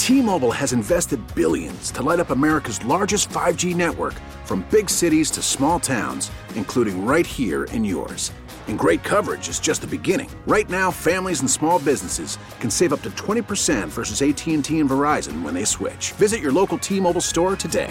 T-Mobile has invested billions to light up America's largest 5G network, from big cities to small towns, including right here in yours. And great coverage is just the beginning. Right now, families and small businesses can save up to 20% versus AT&T and Verizon when they switch. Visit your local T-Mobile store today.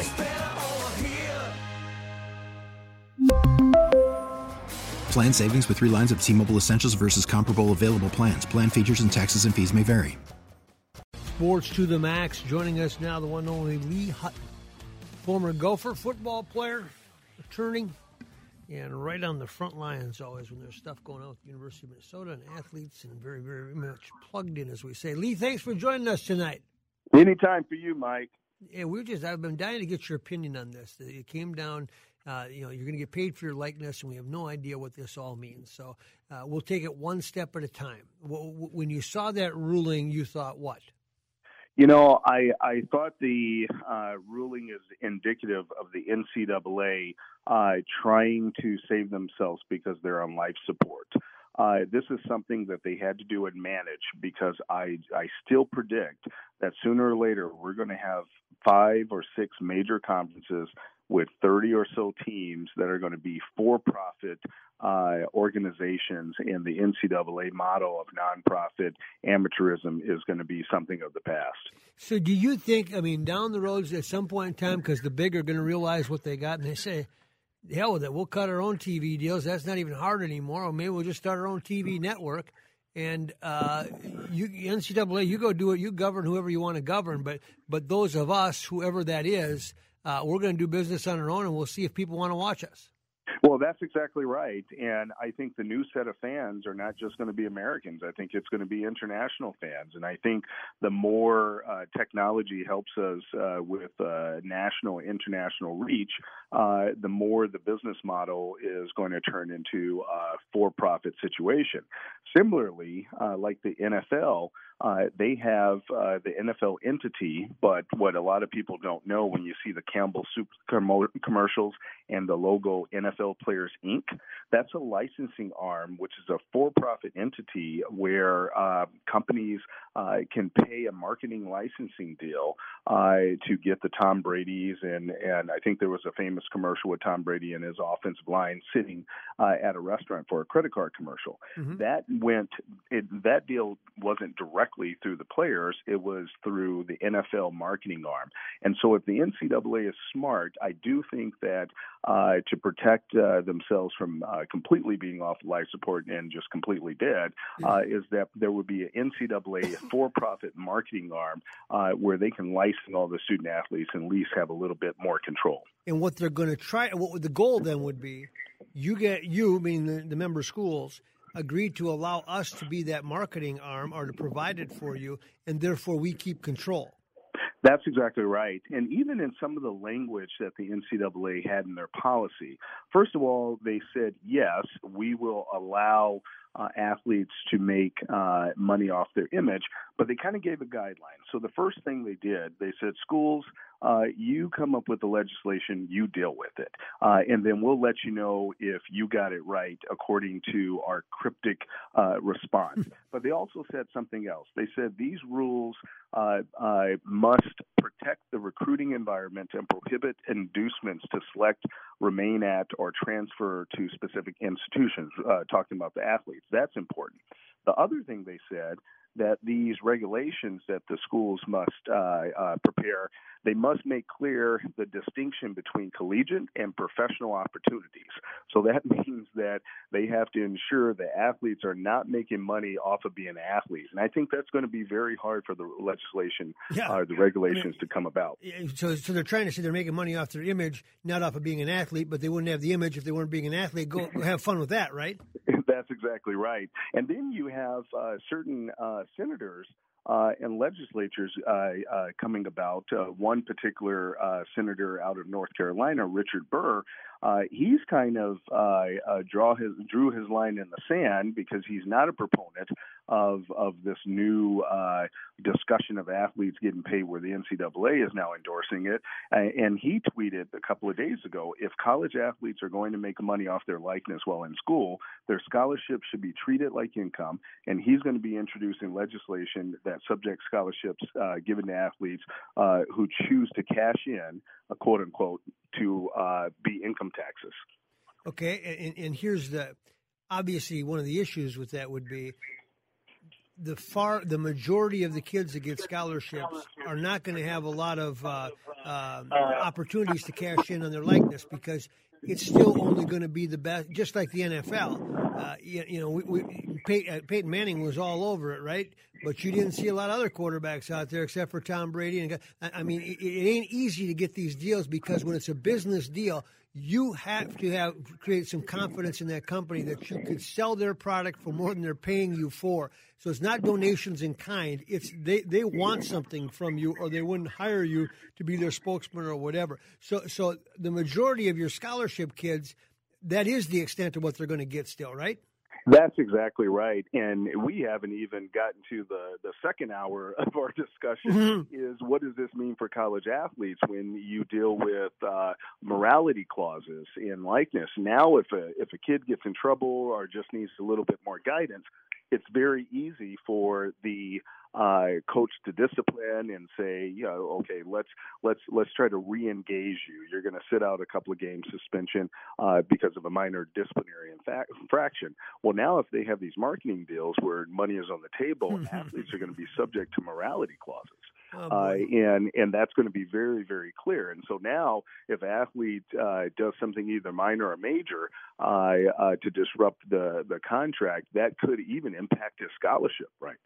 Plan savings with 3 lines of T-Mobile Essentials versus comparable available plans. Plan features and taxes and fees may vary. Sports to the max. Joining us now, the one and only Lee Hutton, former Gopher football player, attorney, and right on the front lines always when there's stuff going on with the University of Minnesota and athletes, and very, very much plugged in, as we say. Lee, thanks for joining us tonight. Anytime for you, Mike. Yeah, I've been dying to get your opinion on this. It came down, you're going to get paid for your likeness, and we have no idea what this all means. So we'll take it one step at a time. When you saw that ruling, you thought what? You know, I thought the ruling is indicative of the NCAA trying to save themselves because they're on life support. This is something that they had to do and manage, because I still predict that sooner or later we're going to have 5 or 6 major conferences with 30 or so teams that are going to be for-profit organizations, and the NCAA model of nonprofit amateurism is going to be something of the past. So do you think, down the road at some point in time, because the big are going to realize what they got, and they say, hell with it, we'll cut our own TV deals. That's not even hard anymore. Or maybe we'll just start our own TV network. And NCAA, you go do it. You govern whoever you want to govern. But those of us, whoever that is, we're going to do business on our own, and we'll see if people want to watch us. Well, that's exactly right. And I think the new set of fans are not just going to be Americans. I think it's going to be international fans. And I think the more technology helps us with national, international reach, the more the business model is going to turn into a for-profit situation. Similarly, like the NFL, they have the NFL entity, but what a lot of people don't know, when you see the Campbell Soup commercials and the logo NFL Players Inc., that's a licensing arm, which is a for-profit entity where companies can pay a marketing licensing deal to get the Tom Brady's, and I think there was a famous commercial with Tom Brady and his offensive line sitting at a restaurant for a credit card commercial. Mm-hmm. That deal wasn't directly through the players, it was through the NFL marketing arm. And so if the NCAA is smart, I do think that to protect themselves from completely being off life support and just completely dead, is that there would be an NCAA for-profit marketing arm where they can license all the student athletes and at least have a little bit more control. And what they're going to try, what the goal then would be, meaning the member schools, agreed to allow us to be that marketing arm or to provide it for you, and therefore we keep control. That's exactly right. And even in some of the language that the NCAA had in their policy, first of all, they said, yes, we will allow athletes to make money off their image, but they kind of gave a guideline. So the first thing they did, they said, schools, you come up with the legislation, you deal with it. And then we'll let you know if you got it right according to our cryptic response. But they also said something else. They said these rules must protect the recruiting environment and prohibit inducements to select, remain at, or transfer to specific institutions, talking about the athletes. That's important. The other thing they said, that these regulations that the schools must prepare, they must make clear the distinction between collegiate and professional opportunities. So that means that they have to ensure that athletes are not making money off of being athletes. And I think that's going to be very hard for the legislation, the regulations to come about. So they're trying to say they're making money off their image, not off of being an athlete, but they wouldn't have the image if they weren't being an athlete. Go have fun with that, right? That's exactly right. And then you have certain senators and legislatures coming about. One particular senator out of North Carolina, Richard Burr, he's kind of drew his line in the sand because he's not a proponent of this new discussion of athletes getting paid, where the NCAA is now endorsing it. And he tweeted a couple of days ago, if college athletes are going to make money off their likeness while in school, their scholarships should be treated like income. And he's going to be introducing legislation that subjects scholarships given to athletes who choose to cash in, quote unquote, to be income taxes. Okay, and here's obviously one of the issues with that would be the majority of the kids that get scholarships are not going to have a lot of opportunities to cash in on their likeness, because it's still only going to be the best, just like the NFL. Peyton Manning was all over it, right? But you didn't see a lot of other quarterbacks out there except for Tom Brady. And I mean, it ain't easy to get these deals, because when it's a business deal, you have to create some confidence in that company that you could sell their product for more than they're paying you for. So it's not donations in kind. It's they want something from you, or they wouldn't hire you to be their spokesman or whatever. So the majority of your scholarship kids, that is the extent of what they're going to get still, right? That's exactly right. And we haven't even gotten to the second hour of our discussion, is what does this mean for college athletes when you deal with morality clauses in likeness? Now, if a kid gets in trouble or just needs a little bit more guidance, it's very easy for the coach to discipline and say, okay, let's try to re-engage you. You're going to sit out a couple of games suspension because of a minor disciplinary infraction. Well, now if they have these marketing deals where money is on the table, athletes are going to be subject to morality clauses. And that's going to be very, very clear. And so now if an athlete does something either minor or major to disrupt the contract, that could even impact his scholarship rights.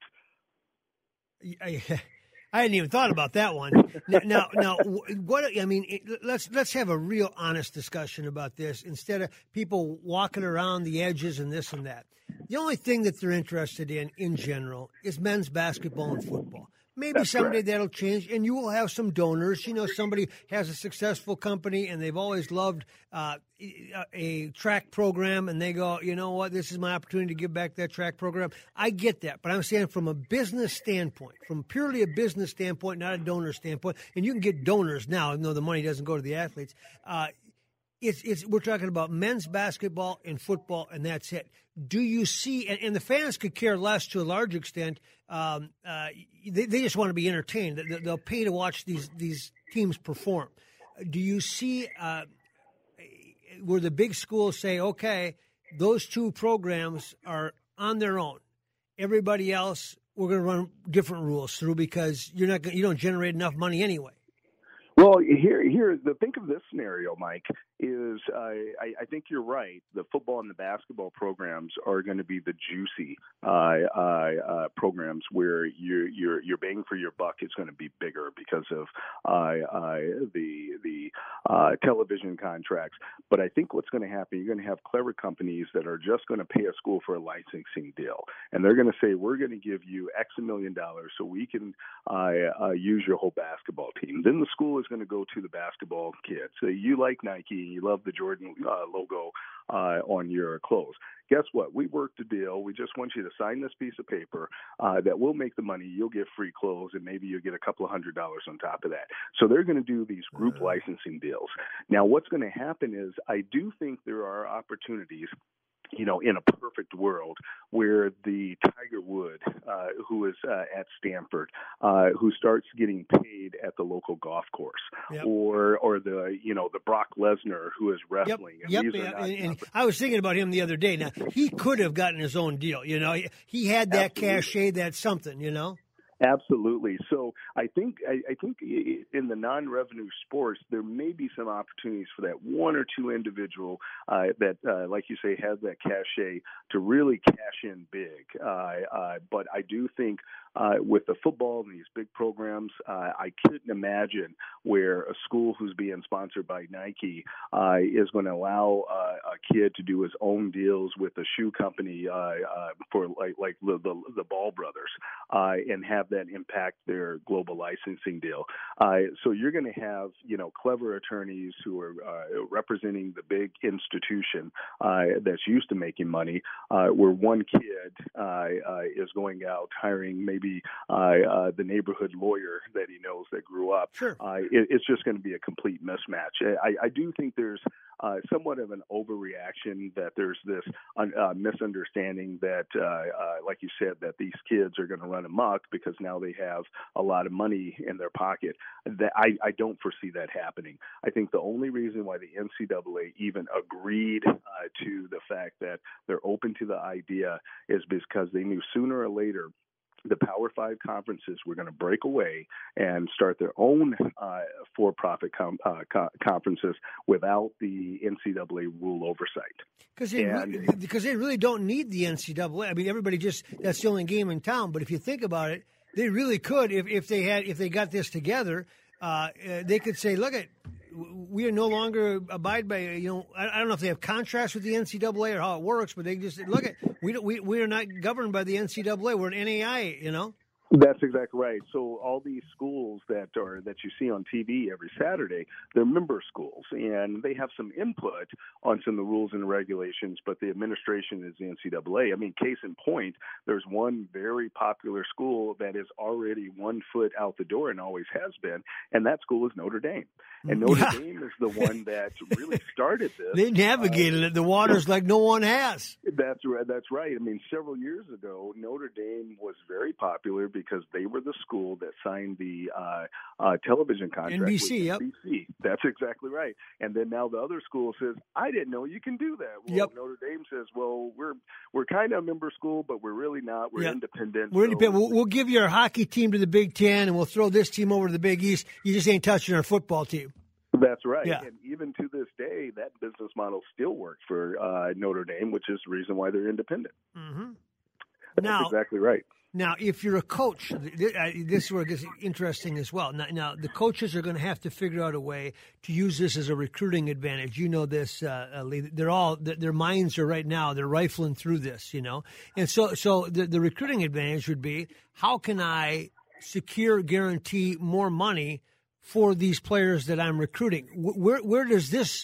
I hadn't even thought about that one. Now, what I mean, let's have a real honest discussion about this instead of people walking around the edges and this and that. The only thing that they're interested in general, is men's basketball and football. Maybe someday that'll change, and you will have some donors. Somebody has a successful company, and they've always loved a track program, and they go, you know what, this is my opportunity to give back that track program. I get that, but I'm saying from a business standpoint, from purely a business standpoint, not a donor standpoint, and you can get donors now, even though the money doesn't go to the athletes. We're talking about men's basketball and football, and that's it. Do you see, and the fans could care less to a large extent, they just want to be entertained. They'll pay to watch these teams perform. Do you see where the big schools say, okay, those two programs are on their own. Everybody else, we're going to run different rules through, because you don't generate enough money anyway. Well, think of this scenario, Mike, is I think you're right. The football and the basketball programs are going to be the juicy programs where your bang for your buck is going to be bigger because of the television contracts. But I think what's going to happen, you're going to have clever companies that are just going to pay a school for a licensing deal, and they're going to say, we're going to give you X $1 million so we can use your whole basketball team. Then the school is going to go to the basketball kids. So you like Nike, you love the Jordan logo on your clothes. Guess what? We worked a deal. We just want you to sign this piece of paper that we'll make the money. You'll get free clothes, and maybe you'll get a couple of $100 on top of that. So they're going to do these group licensing deals. Now, what's going to happen is I do think there are opportunities, in a perfect world, where the Tiger Woods, who is at Stanford, who starts getting paid at the local golf course, or the Brock Lesnar, who is wrestling. And I was thinking about him the other day. Now, he could have gotten his own deal. He had that cachet, that something. Absolutely. So I think in the non-revenue sports, there may be some opportunities for that one or two individual that, like you say, has that cachet to really cash in big. But I do think with the football and these big programs, I couldn't imagine where a school who's being sponsored by Nike is going to allow a kid to do his own deals with a shoe company for like the Ball brothers and have that impact their global licensing deal. So you're going to have, clever attorneys who are representing the big institution that's used to making money, where one kid is going out hiring maybe the neighborhood lawyer that he knows that grew up. Sure. It's just going to be a complete mismatch. I do think there's somewhat of an overreaction, that there's this misunderstanding that, like you said, that these kids are going to run amok because now they have a lot of money in their pocket. That I don't foresee that happening. I think the only reason why the NCAA even agreed to the fact that they're open to the idea is because they knew sooner or later the Power 5 conferences were going to break away and start their own for-profit conferences without the NCAA rule oversight. Because they really don't need the NCAA. I mean, everybody that's the only game in town. But if you think about it, they really could if they got this together. They could say, look, we are no longer abide by, I don't know if they have contracts with the NCAA or how it works, but they just look at, we are not governed by the NCAA. We're an NAIA, That's exactly right. So all these schools that you see on TV every Saturday, they're member schools, and they have some input on some of the rules and regulations, but the administration is the NCAA. I mean, case in point, there's one very popular school that is already 1 foot out the door and always has been, and that school is Notre Dame. And Notre Dame is the one that really started this. They navigated it. The waters like no one has. That's right. I mean, several years ago, Notre Dame was very popular because they were the school that signed the television contract NBC, with NBC. That's exactly right. And then now the other school says, I didn't know you can do that. Well, Notre Dame says, well, we're kind of a member school, but we're really not. We're independent. We're independent. We'll give you our hockey team to the Big Ten, and we'll throw this team over to the Big East. You just ain't touching our football team. That's right. Yeah. And even to this day, that business model still works for Notre Dame, which is the reason why they're independent. Mm-hmm. That's exactly right. Now, if you're a coach, this is where it gets interesting as well. Now, the coaches are going to have to figure out a way to use this as a recruiting advantage. You know this, Lee. Their minds are right now, they're rifling through this, And so the recruiting advantage would be, how can I guarantee more money for these players that I'm recruiting? Where do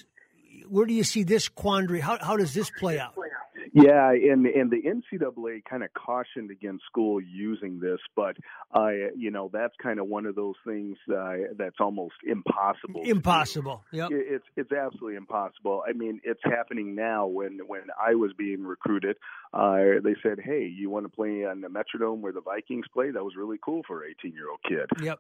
you see this quandary? How does this play out? Yeah, and the NCAA kind of cautioned against school using this, but that's kind of one of those things that's almost impossible. Impossible. Yep. It's absolutely impossible. I mean, it's happening now. When I was being recruited, they said, "Hey, you want to play on the Metrodome where the Vikings play?" That was really cool for an 18-year-old kid. Yep.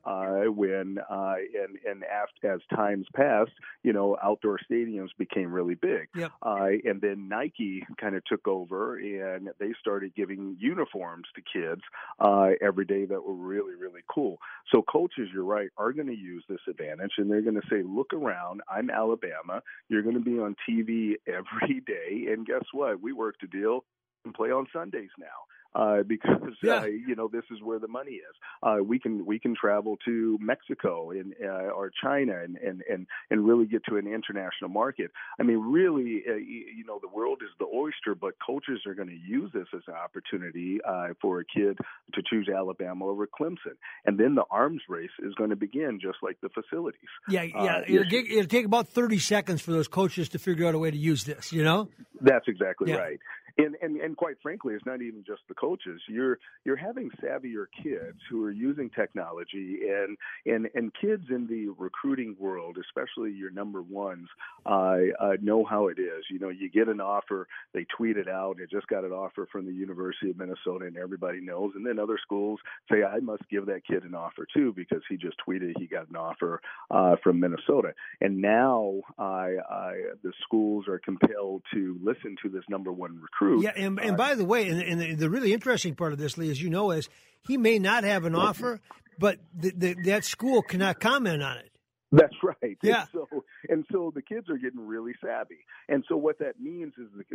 As times passed, outdoor stadiums became really big. Yep. And then Nike kind of took over, and they started giving uniforms to kids every day that were really, really cool. So coaches, you're right, are going to use this advantage, and they're going to say, look around, I'm Alabama, you're going to be on TV every day, and guess what? We worked a deal and play on Sundays now. Because this is where the money is. We can travel to Mexico or China and really get to an international market. I mean, really, the world is the oyster, but coaches are going to use this as an opportunity for a kid to choose Alabama over Clemson, and then the arms race is going to begin, just like the facilities. It'll take about 30 seconds for those coaches to figure out a way to use this. That's exactly right. And quite frankly, it's not even just the coaches. You're having savvier kids who are using technology, and kids in the recruiting world, especially your number ones, know how it is. You get an offer, they tweet it out. I just got an offer from the University of Minnesota, and everybody knows. And then other schools say, I must give that kid an offer too because he just tweeted he got an offer from Minnesota. And now the schools are compelled to listen to this number one recruit. Yeah, and by the way, and the really interesting part of this, Lee, as you know, is he may not have an offer, but that school cannot comment on it. That's right. Yeah. So And so the kids are getting really savvy. And so what that means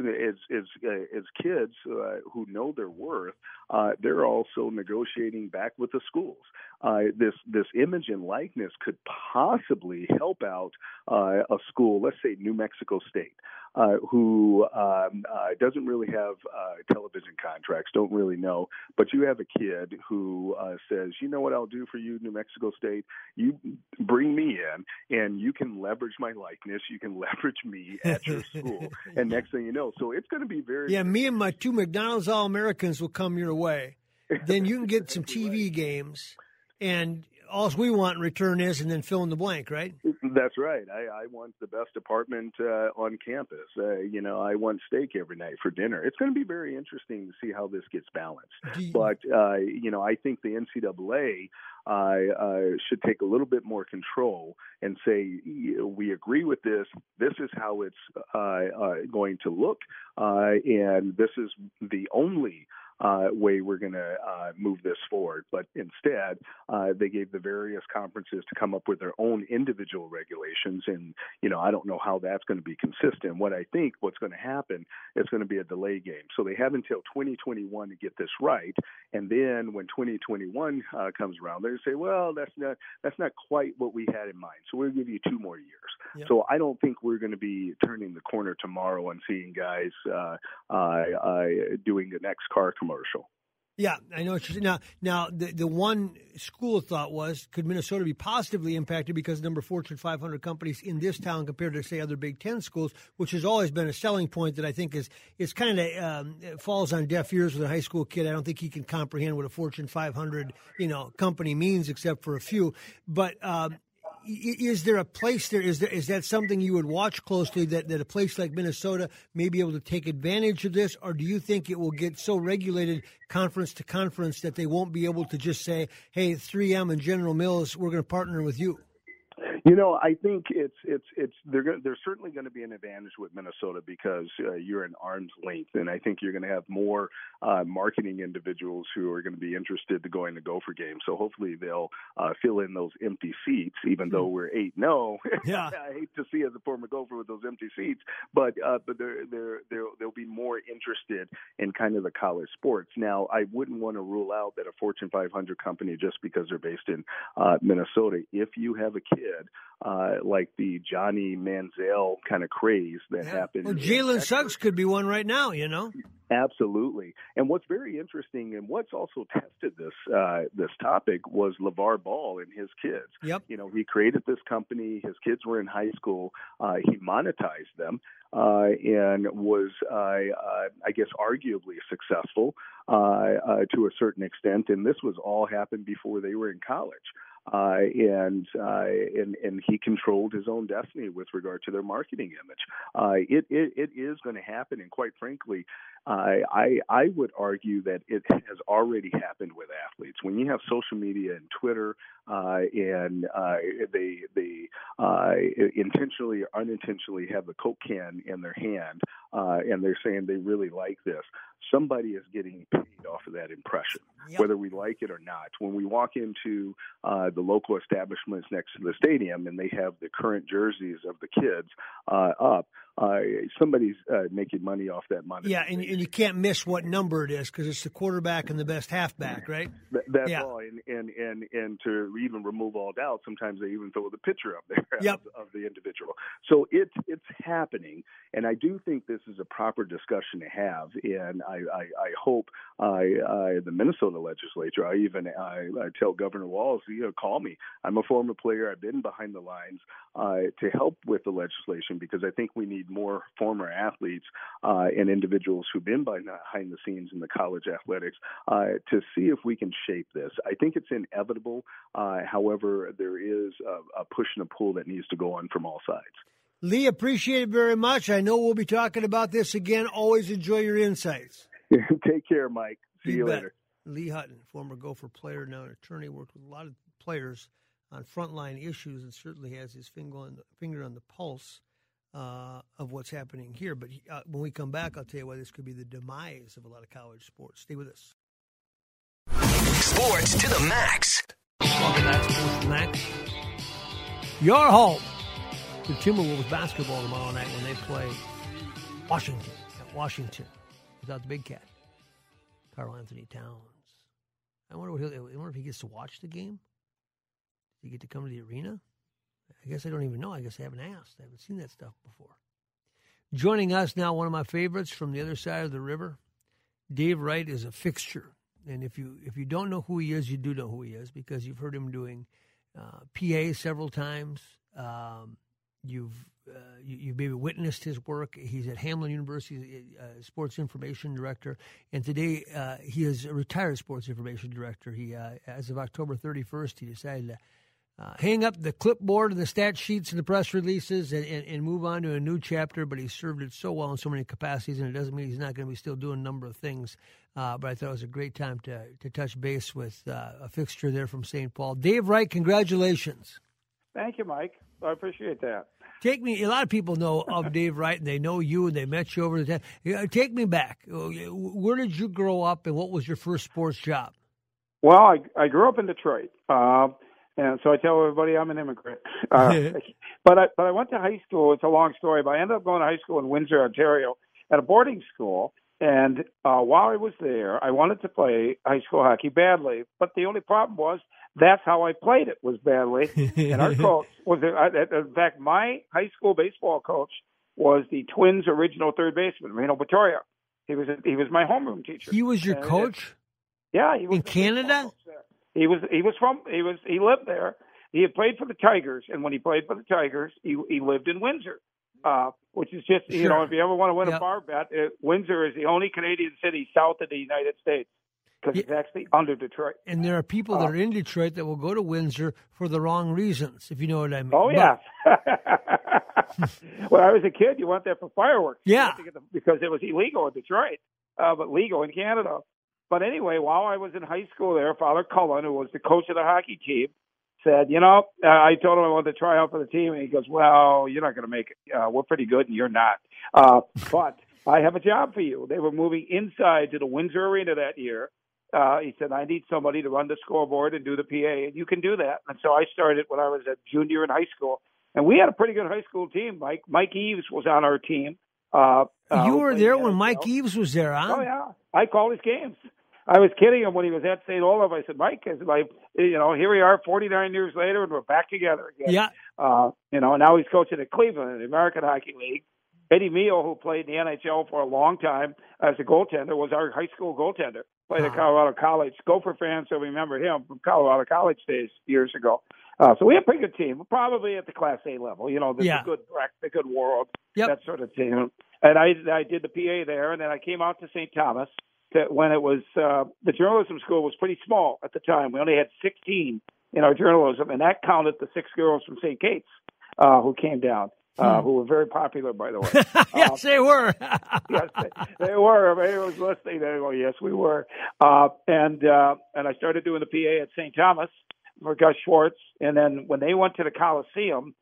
is kids who know their worth, they're also negotiating back with the schools. This image and likeness could possibly help out a school, let's say New Mexico State, who doesn't really have television contracts, don't really know, but you have a kid who says, you know what I'll do for you, New Mexico State? You bring me in, and you can leverage my likeness. You can leverage me at your school. And next thing you know, so it's going to be very... Yeah, me and my 2 McDonald's All-Americans will come your way. Then you can get some TV games, and all we want in return is, and then fill in the blank, right? That's right. I want the best apartment on campus. I want steak every night for dinner. It's going to be very interesting to see how this gets balanced. But, I think the NCAA should take a little bit more control and say, we agree with this. This is how it's going to look. And this is the only way we're going to move this forward. But instead, they gave the various conferences to come up with their own individual regulations. And, I don't know how that's going to be consistent. What I think what's going to happen is going to be a delay game. So they have until 2021 to get this right. And then when 2021 comes around, they say, well, that's not quite what we had in mind. So we'll give you 2 more years. Yep. So I don't think we're going to be turning the corner tomorrow and seeing guys doing the next car commercial. Yeah, I know what you're saying. Now, the one school of thought was, could Minnesota be positively impacted because of the number of Fortune 500 companies in this town compared to, say, other Big Ten schools, which has always been a selling point that I think is kind of falls on deaf ears with a high school kid. I don't think he can comprehend what a Fortune 500 company means, except for a few. But is there a place there? Is that something you would watch closely, that a place like Minnesota may be able to take advantage of this? Or do you think it will get so regulated conference to conference that they won't be able to just say, hey, 3M and General Mills, we're going to partner with you? I think there's certainly going to be an advantage with Minnesota because you're an arm's length, and I think you're going to have more marketing individuals who are going to be interested to going to Gopher games. So hopefully they'll fill in those empty seats, even though we're 8-0. Yeah. I hate to see as a former Gopher with those empty seats, but they'll be more interested in kind of the college sports. Now, I wouldn't want to rule out that a Fortune 500 company just because they're based in Minnesota. If you have a kid like the Johnny Manziel kind of craze that happened. Well, Jalen Suggs could be one right now, Absolutely. And what's very interesting and what's also tested this topic was LeVar Ball and his kids. Yep. He created this company. His kids were in high school. He monetized them and was, I guess, arguably successful to a certain extent. And this was all happened before they were in college. And he controlled his own destiny with regard to their marketing image. It is going to happen, and quite frankly, I would argue that it has already happened with athletes. When you have social media and Twitter, and they intentionally or unintentionally have the Coke can in their hand, and they're saying they really like this, somebody is getting paid off of that impression, whether we like it or not. When we walk into the local establishments next to the stadium and they have the current jerseys of the kids up, somebody's making money off that money. Yeah, and you can't miss what number it is because it's the quarterback and the best halfback, right? That's all. And to even remove all doubt, sometimes they even throw the picture up there of the individual. So it's happening, and I do think this is a proper discussion to have. And I hope the Minnesota legislature, I tell Governor Walz, call me. I'm a former player. I've been behind the lines to help with the legislation because I think we need more former athletes and individuals who've been behind the scenes in the college athletics to see if we can shape this. I think it's inevitable. However, there is a push and a pull that needs to go on from all sides. Lee, appreciate it very much. I know we'll be talking about this again. Always enjoy your insights. Take care, Mike. See you later. Lee Hutton, former Gopher player, now an attorney, worked with a lot of players on frontline issues and certainly has his finger on the pulse of what's happening here. But when we come back, I'll tell you why this could be the demise of a lot of college sports. Stay with us. Sports to the max. Welcome back to Sports to the Max. Your home the Timberwolves basketball tomorrow night when they play Washington at Washington without the big cat, Karl Anthony Towns. I wonder if he gets to watch the game. Does he get to come to the arena? I guess I don't even know. I guess I haven't asked. I haven't seen that stuff before. Joining us now, one of my favorites from the other side of the river. Dave Wright is a fixture. And if you don't know who he is, you do know who he is because you've heard him doing PA several times. You've maybe witnessed his work. He's at Hamline University, sports information director, and today he is a retired sports information director. He, as of October 31st, he decided to hang up the clipboard and the stat sheets and the press releases and move on to a new chapter. But he served it so well in so many capacities, and it doesn't mean he's not going to be still doing a number of things. But I thought it was a great time to touch base with a fixture there from St. Paul. Dave Wright, congratulations. Thank you, Mike. I appreciate that. Take me. A lot of people know of Dave Wright, and they know you, and they met you over the time. Take me back. Where did you grow up, and what was your first sports job? Well, I grew up in Detroit, and so I tell everybody I'm an immigrant. But I went to high school. It's a long story, but I ended up going to high school in Windsor, Ontario, at a boarding school. And while I was there, I wanted to play high school hockey badly. But the only problem was that's how I played it was badly. And our coach was, in fact, my high school baseball coach was the Twins' original third baseman, Reno Vittoria. He was my homeroom teacher. He was your coach? Yeah, he was in Canada. He lived there. He had played for the Tigers, and when he played for the Tigers, he lived in Windsor. Which is just, sure. If you ever want to win a bar bet, Windsor is the only Canadian city south of the United States because it's actually under Detroit. And there are people that are in Detroit that will go to Windsor for the wrong reasons, if you know what I mean. Oh, yeah. When I was a kid, you went there for fireworks. Yeah. Because it was illegal in Detroit, but legal in Canada. But anyway, while I was in high school there, Father Cullen, who was the coach of the hockey team, said, I told him I wanted to try out for the team, and he goes, well, you're not going to make it. We're pretty good, and you're not. But I have a job for you. They were moving inside to the Windsor Arena that year. He said, I need somebody to run the scoreboard and do the PA, and you can do that. And so I started when I was a junior in high school. And we had a pretty good high school team. Mike Eves was on our team. You were there when Mike Eves was there, huh? Oh, yeah. I called his games. I was kidding him when he was at St. Olaf. I said, Mike, here we are 49 years later, and we're back together again. Yeah. Now he's coaching at Cleveland in the American Hockey League. Eddie Meehl, who played in the NHL for a long time as a goaltender, was our high school goaltender. Played at Colorado College. Gopher fans will remember him from Colorado College days years ago. So we have a pretty good team, probably at the Class A level. The good world, that sort of thing. And I did the PA there, and then I came out to St. Thomas. When it was the journalism school was pretty small at the time. We only had 16 in our journalism, and that counted the 6 girls from St. Kate's who came down, who were very popular, by the way. Yes, they were. Yes, they were. If anyone was listening, they go, yes, we were. And I started doing the PA at St. Thomas for Gus Schwartz, and then when they went to the Coliseum,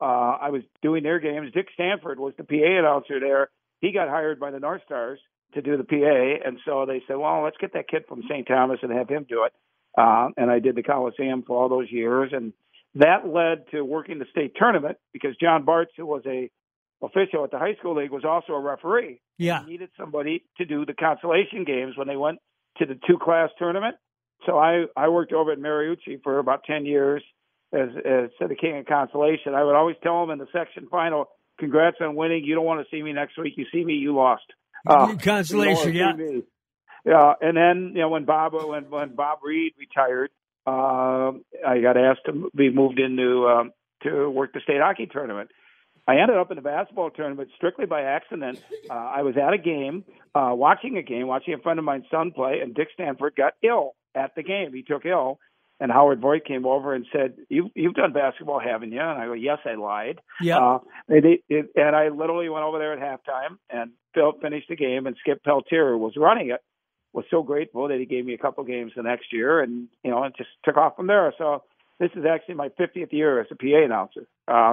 I was doing their games. Dick Stanford was the PA announcer there. He got hired by the North Stars to do the PA, and so they said, well, let's get that kid from St. Thomas and have him do it. And I did the Coliseum for all those years, and that led to working the state tournament because John Bartz, who was a official at the high school league, was also a referee. Yeah. He needed somebody to do the consolation games when they went to the 2-class tournament. So I worked over at Mariucci for about 10 years as the king of consolation. I would always tell them in the section final, congrats on winning. You don't want to see me next week. You see me, you lost. Consolation, yeah. Yeah, and then when Bob Reed retired, I got asked to be moved into to work the state hockey tournament. I ended up in the basketball tournament strictly by accident. I was at a game, watching a friend of mine's son play, and Dick Stanford got ill at the game. He took ill, and Howard Voigt came over and said, "You've done basketball, haven't you?" And I go, "Yes, I lied." Yeah. And I literally went over there at halftime and finished the game, and Skip Peltier, who was running it, was so grateful that he gave me a couple games the next year, and it just took off from there. So this is actually my 50th year as a PA announcer.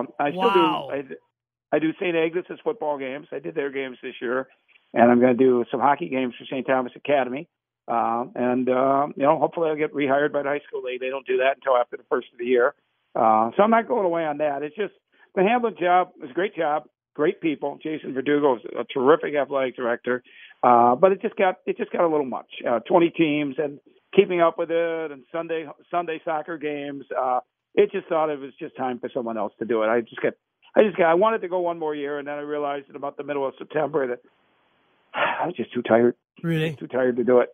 I do St. Agnes' football games. I did their games this year, and I'm going to do some hockey games for St. Thomas Academy. Hopefully I'll get rehired by the high school league. They don't do that until after the first of the year. So I'm not going away on that. It's just the Hamlin job was a great job, great people. Jason Verdugo is a terrific athletic director, but it just got a little much. 20 teams and keeping up with it, and Sunday soccer games. It just thought it was just time for someone else to do it. I wanted to go one more year, and then I realized in about the middle of September that I was just too tired. Really? Too tired to do it.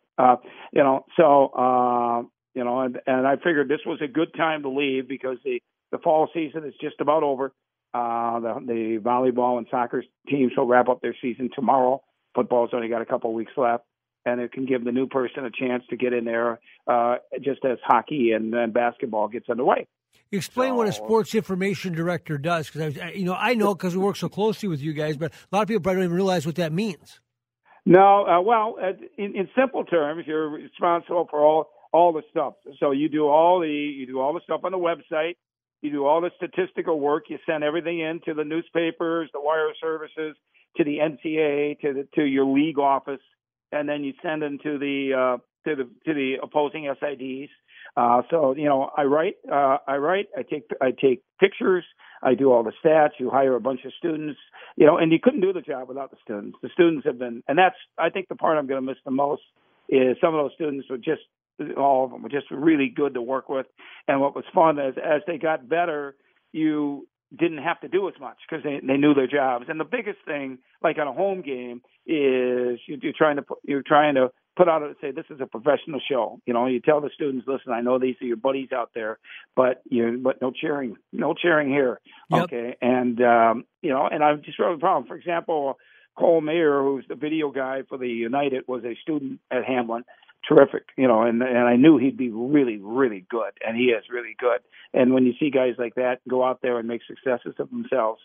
And I figured this was a good time to leave because the fall season is just about over. The volleyball and soccer teams will wrap up their season tomorrow. Football's only got a couple of weeks left, and it can give the new person a chance to get in there just as hockey and basketball gets underway. Explain what a sports information director does, because I know because we work so closely with you guys, but a lot of people probably don't even realize what that means. No, in simple terms, you're responsible for all the stuff. So you do all the stuff on the website. You do all the statistical work. You send everything in to the newspapers, the wire services, to the NCAA, to your league office, and then you send them to the opposing SIDs. So I write. I take pictures. I do all the stats. You hire a bunch of students. And you couldn't do the job without the students. The students have been, and that's I think the part I'm going to miss the most is some of those students were just. All of them were just really good to work with. And what was fun is as they got better, you didn't have to do as much because they knew their jobs. And the biggest thing, like on a home game, is you're trying to put out say this is a professional show. You tell the students, listen, I know these are your buddies out there, but no cheering here. Yep. Okay, and and I just wrote a problem. For example, Cole Mayer, who's the video guy for the United, was a student at Hamlin. Terrific, and I knew he'd be really, really good, and he is really good. And when you see guys like that go out there and make successes of themselves,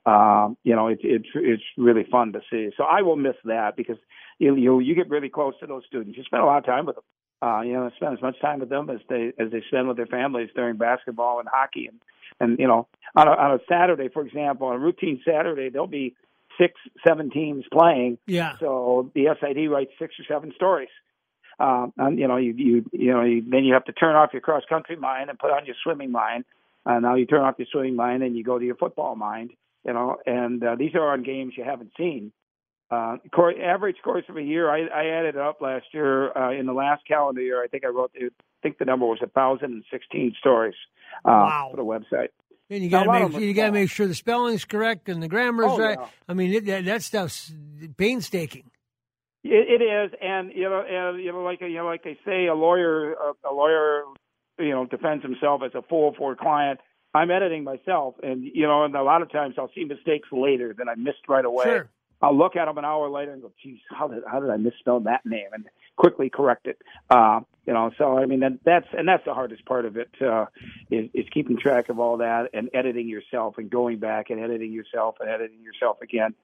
it's really fun to see. So I will miss that because you get really close to those students. You spend a lot of time with them. Spend as much time with them as they spend with their families during basketball and hockey. And on a Saturday, for example, on a routine Saturday, there'll be 6-7 teams playing. Yeah. So the SID writes 6 or 7 stories. And then you have to turn off your cross country mind and put on your swimming mind. Now you turn off your swimming mind and you go to your football mind. And these are on games you haven't seen. Average course of a year, I added it up last year. In the last calendar year, I think the number was 1,016 stories wow. for the website. And you got to make sure the spelling's correct and the grammar's right. Yeah. I mean, that stuff's painstaking. It is, and like they say, a lawyer defends himself as a fool for a client. I'm editing myself, and and a lot of times I'll see mistakes later that I missed right away. Sure. I'll look at them an hour later and go, "Geez, how did I misspell that name?" and quickly correct it. So I mean that's the hardest part of it is keeping track of all that and editing yourself and going back and editing yourself and editing yourself again.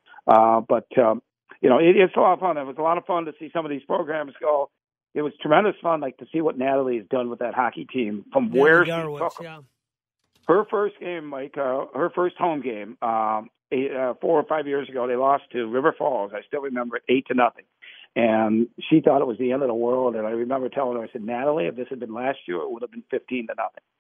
It's a lot of fun. It was a lot of fun to see some of these programs go. It was tremendous fun, to see what Natalie has done with that hockey team from where she took them. Her first game, Mike, her first home game, 4 or 5 years ago, they lost to River Falls. I still remember it, 8-0. And she thought it was the end of the world. And I remember telling her, I said, Natalie, if this had been last year, it would have been 15-0.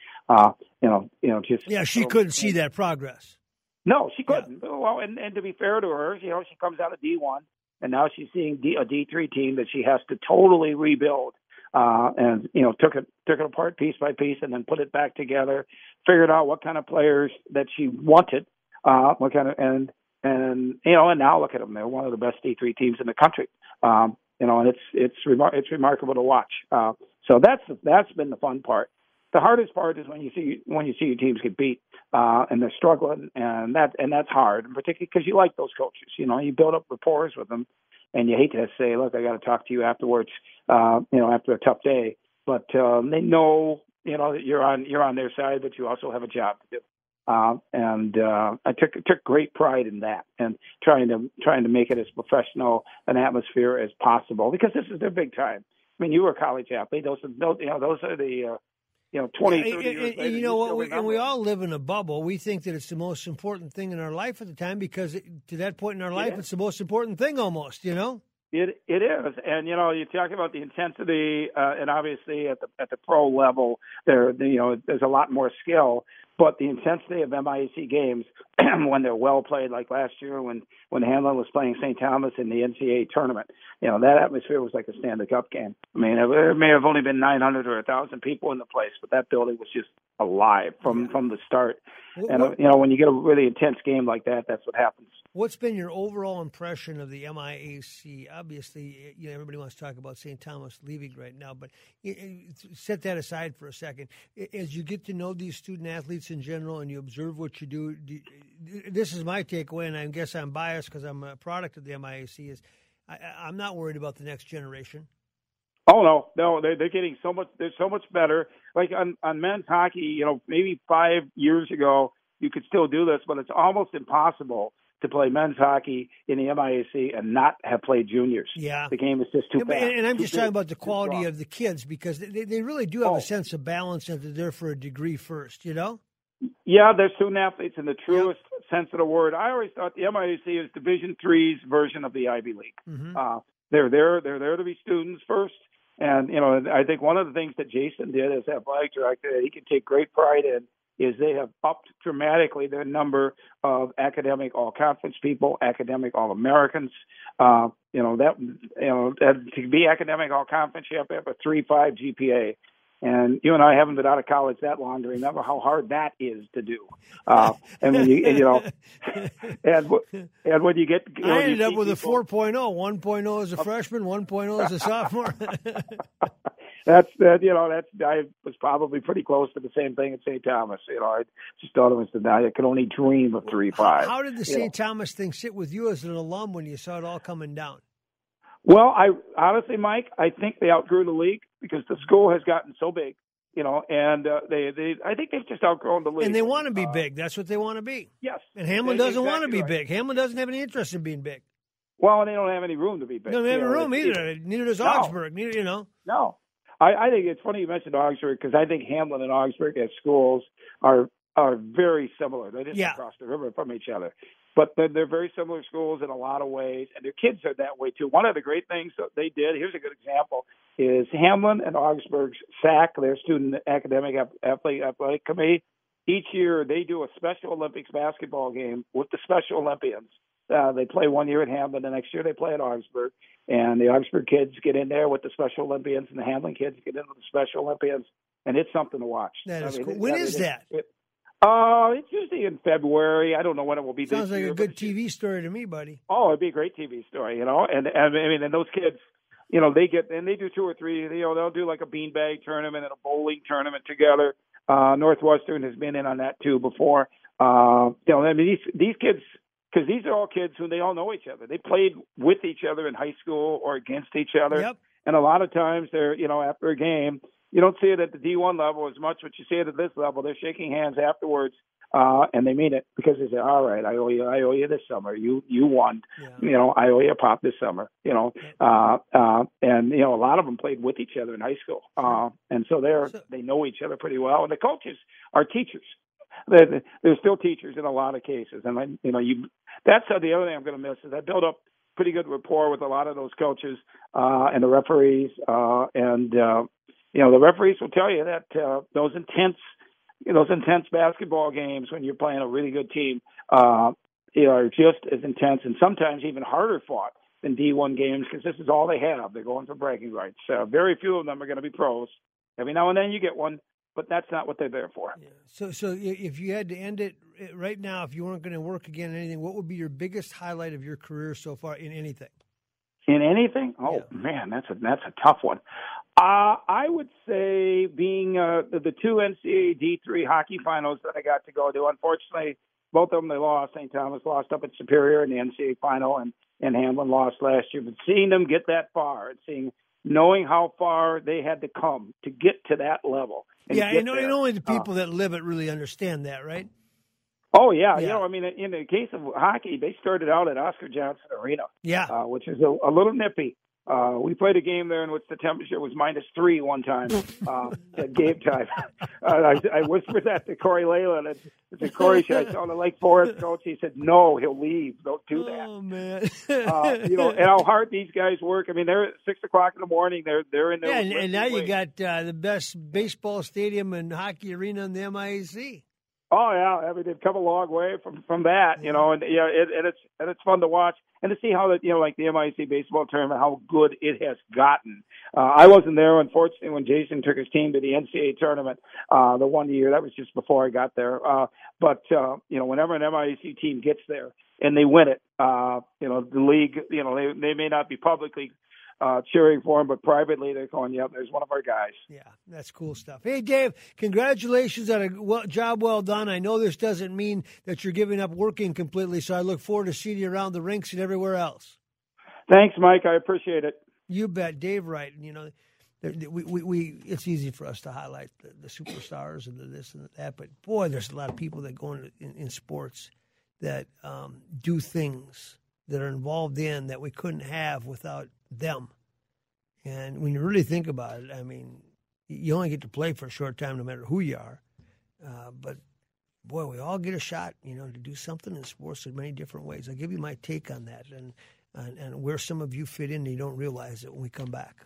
She couldn't see that progress. No, she couldn't. Yeah. Well, and to be fair to her, she comes out of D1, and now she's seeing a D3 team that she has to totally rebuild. And took it apart piece by piece, and then put it back together. Figured out what kind of players that she wanted, and now look at them. They're one of the best D3 teams in the country. And it's remarkable to watch. So that's been the fun part. The hardest part is when you see your teams get beat and they're struggling, and that's hard, and particularly because you like those coaches. You build up rapport with them, and you hate to say, "Look, I got to talk to you afterwards," after a tough day. But they know, that you're on their side, but you also have a job to do. I took great pride in that, and trying to make it as professional an atmosphere as possible, because this is their big time. I mean, you were a college athlete; those are the 20, 30 years later. And we all live in a bubble. We think that it's the most important thing in our life at the time because to that point in our life, it's the most important thing almost, It is, and you talk about the intensity, and obviously at the pro level, there's a lot more skill. But the intensity of MIAC games when they're well played, like last year when Hamlin was playing St. Thomas in the NCAA tournament, that atmosphere was like a Stanley Cup game. I mean, it may have only been 900 or 1,000 people in the place, but that building was just alive from the start. And when you get a really intense game like that, that's what happens. What's been your overall impression of the MIAC? Obviously, everybody wants to talk about St. Thomas leaving right now, but set that aside for a second. As you get to know these student athletes in general and you observe what you do, this is my takeaway, and I guess I'm biased because I'm a product of the MIAC, is I'm not worried about the next generation. Oh, no, they're getting so much. They're so much better. Like on men's hockey, maybe 5 years ago, you could still do this, but it's almost impossible to play men's hockey in the MIAC and not have played juniors. Yeah. The game is just too fast. And I'm just talking about the quality of the kids, because they really do have a sense of balance, and they're there for a degree first, Yeah, they're student athletes in the truest sense of the word. I always thought the MIAC is Division III's version of the Ivy League. Mm-hmm. They're there to be students first. And, I think one of the things that Jason did as athletic director that he can take great pride in is they have upped dramatically their number of academic all-conference people, academic all-Americans. To be academic all-conference, you have to have a 3.5 GPA. And you and I haven't been out of college that long to remember how hard that is to do. And when and when you get, I ended up with a 4.0, 1.0 as a freshman, 1.0 as a sophomore. I was probably pretty close to the same thing at St. Thomas. I just thought it was I could only dream of 3.5. How did the St. Thomas thing sit with you as an alum when you saw it all coming down? Well, honestly, Mike, I think they outgrew the league because the school has gotten so big, and I think they've just outgrown the league. And they want to be big. That's what they want to be. Yes. And Hamlin doesn't want to be big. Hamlin doesn't have any interest in being big. Well, and they don't have any room to be big. They don't have any room either. Neither does Augsburg. No. I think it's funny you mentioned Augsburg because I think Hamlin and Augsburg as schools are very similar. They didn't cross the river from each other. But they're very similar schools in a lot of ways, and their kids are that way too. One of the great things that they did, here's a good example, is Hamlin and Augsburg's SAC, their Student Academic Athletic Committee. Each year they do a Special Olympics basketball game with the Special Olympians. They play 1 year at Hamlin, the next year they play at Augsburg, and the Augsburg kids get in there with the Special Olympians, and the Hamlin kids get in with the Special Olympians, and it's something to watch. That is cool. When is that? It's usually in February. I don't know when it will be. Sounds this like year, a good TV story to me, buddy. Oh, it'd be a great TV story, And I mean, and those kids, they do 2 or 3. They'll do like a beanbag tournament and a bowling tournament together. Northwestern has been in on that too before. I mean, these kids, because these are all kids who they all know each other. They played with each other in high school or against each other. Yep. And a lot of times they're, after a game. You don't see it at the D1 level as much, but you see it at this level. They're shaking hands afterwards, and they mean it because they say, "All right, I owe you this summer. You won. Yeah. I owe you a pop this summer." And a lot of them played with each other in high school, and so they know each other pretty well. And the coaches are teachers. They're still teachers in a lot of cases, and that's the other thing I'm going to miss is I built up pretty good rapport with a lot of those coaches and the referees the referees will tell you that those intense basketball games when you're playing a really good team are just as intense and sometimes even harder fought than D1 games because this is all they have. They're going for bragging rights. Very few of them are going to be pros. Every now and then you get one, but that's not what they're there for. Yeah. So if you had to end it right now, if you weren't going to work again in anything, what would be your biggest highlight of your career so far in anything? In anything? Oh, man, that's a tough one. I would say being the 2 NCAA D3 hockey finals that I got to go to. Unfortunately, both of them they lost. St. Thomas lost up at Superior in the NCAA final, and Hamlin lost last year. But seeing them get that far and knowing how far they had to come to get to that level. And only the people that live it really understand that, right? Oh, yeah. I mean, in the case of hockey, they started out at Oscar Johnson Arena, which is a little nippy. We played a game there in which the temperature was -3 one time at game time. I whispered that to Corey Leyland. And I said, Corey, should I tell the Lake Forest coach? He said, no, he'll leave. Don't do that. Oh, man. And how hard these guys work. I mean, they're at 6 o'clock in the morning. They're in there. Yeah, and now you got the best baseball stadium and hockey arena in the MIAC. Oh yeah, I mean they've come a long way from that, and it's fun to watch and to see how that like the MIAC baseball tournament, how good it has gotten. I wasn't there, unfortunately, when Jason took his team to the NCAA tournament the one year. That was just before I got there. But whenever an MIAC team gets there and they win it, the league, they may not be publicly cheering for him, but privately they're going, yep, there's one of our guys. Yeah, that's cool stuff. Hey, Dave, congratulations on a job well done. I know this doesn't mean that you're giving up working completely, so I look forward to seeing you around the rinks and everywhere else. Thanks, Mike. I appreciate it. You bet. Dave Wright, we it's easy for us to highlight the superstars and the this and that, but, boy, there's a lot of people that go in sports that do things that are involved in that we couldn't have without them. And when you really think about it, I mean, you only get to play for a short time no matter who you are. But, boy, we all get a shot, to do something in sports in many different ways. I'll give you my take on that and where some of you fit in and you don't realize it when we come back.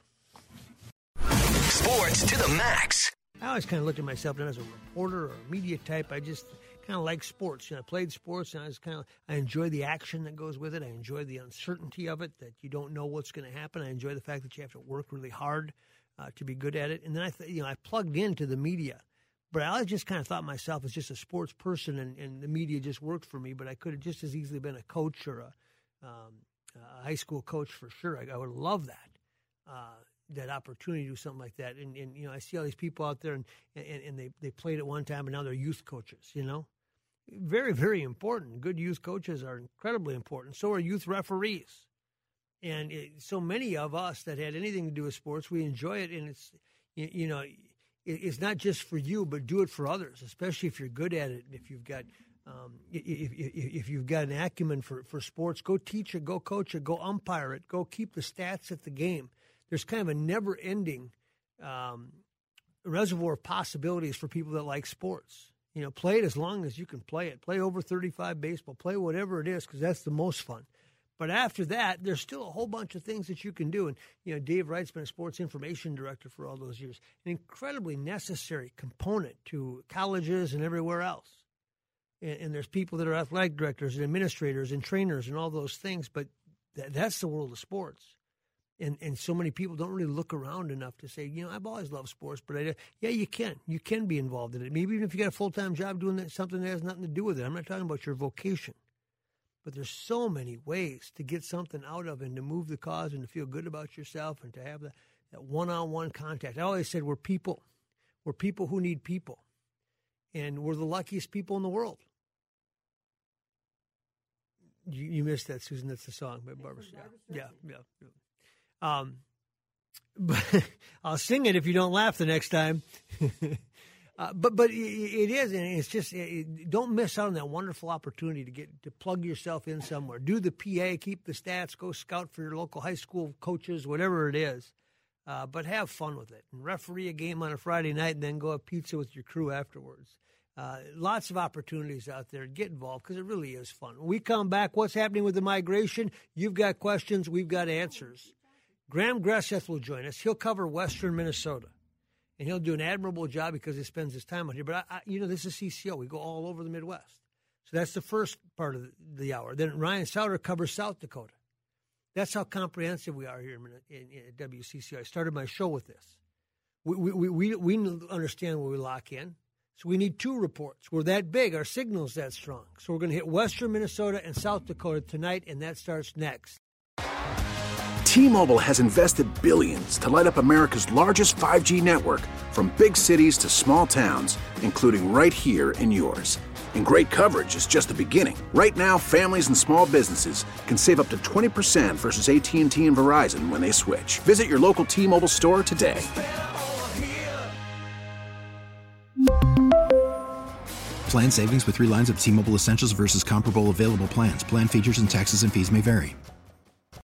Sports to the max. I always kind of looked at myself as a reporter or a media type. I just kind of like sports. I played sports, and I enjoy the action that goes with it. I enjoy the uncertainty of it, that you don't know what's going to happen. I enjoy the fact that you have to work really hard to be good at it. And then I plugged into the media, but I just kind of thought myself as just a sports person, and the media just worked for me. But I could have just as easily been a coach or a high school coach for sure. I would love that opportunity to do something like that. And I see all these people out there, and they played at one time, and now they're youth coaches, Very, very important. Good youth coaches are incredibly important. So are youth referees. And so many of us that had anything to do with sports, we enjoy it. And it's, it's not just for you, but do it for others, especially if you're good at it. If you've got if you've got an acumen for sports, go teach it, go coach it, go umpire it, go keep the stats at the game. There's kind of a never-ending reservoir of possibilities for people that like sports. Play it as long as you can play it. Play over 35 baseball. Play whatever it is, because that's the most fun. But after that, there's still a whole bunch of things that you can do. And, Dave Wright's been a sports information director for all those years. An incredibly necessary component to colleges and everywhere else. And there's people that are athletic directors and administrators and trainers and all those things. But that's the world of sports. And so many people don't really look around enough to say, I've always loved sports, but you can. You can be involved in it. Maybe even if you got a full-time job doing something that has nothing to do with it. I'm not talking about your vocation. But there's so many ways to get something out of and to move the cause and to feel good about yourself and to have that one-on-one contact. I always said we're people. We're people who need people. And we're the luckiest people in the world. You missed that, Susan. That's the song by Barbara. Yeah. But I'll sing it if you don't laugh the next time. But it is, and it's just don't miss out on that wonderful opportunity to plug yourself in somewhere. Do the PA, keep the stats, go scout for your local high school coaches, whatever it is. But have fun with it and referee a game on a Friday night, and then go have pizza with your crew afterwards. Lots of opportunities out there. Get involved because it really is fun. When we come back, what's happening with the migration? You've got questions, we've got answers. Graham Gresseth will join us. He'll cover western Minnesota, and he'll do an admirable job because he spends his time out here. But, this is CCO. We go all over the Midwest. So that's the first part of the hour. Then Ryan Souter covers South Dakota. That's how comprehensive we are here in WCCO. I started my show with this. We understand where we lock in. So we need two reports. We're that big. Our signal's that strong. So we're going to hit western Minnesota and South Dakota tonight, and that starts next. T-Mobile has invested billions to light up America's largest 5G network, from big cities to small towns, including right here in yours. And great coverage is just the beginning. Right now, families and small businesses can save up to 20% versus AT&T and Verizon when they switch. Visit your local T-Mobile store today. Plan savings with 3 lines of T-Mobile Essentials versus comparable available plans. Plan features and taxes and fees may vary.